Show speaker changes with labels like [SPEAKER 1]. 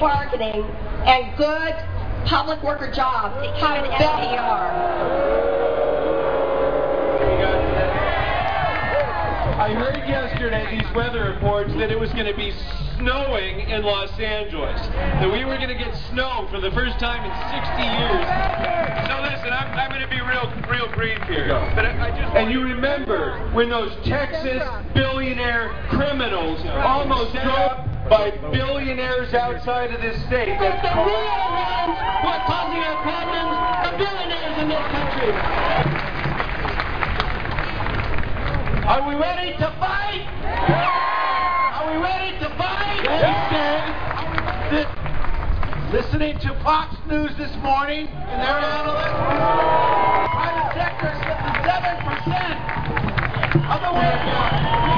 [SPEAKER 1] bargaining and good public worker jobs have an NPR.
[SPEAKER 2] I heard yesterday these weather reports that it was going to be snowing in Los Angeles, that we were going to get snow for the first time in 60 years. So listen, I'm going to be real brief here. But and you remember when those Texas billionaire criminals almost drove by billionaires outside of this state.
[SPEAKER 3] But the real ones who are causing our problems are billionaires in this country.
[SPEAKER 4] Are we ready to fight? Are we ready to fight?
[SPEAKER 3] Yes.
[SPEAKER 4] Listening to Fox News this morning and their analysts, private sector is 7% of the workforce.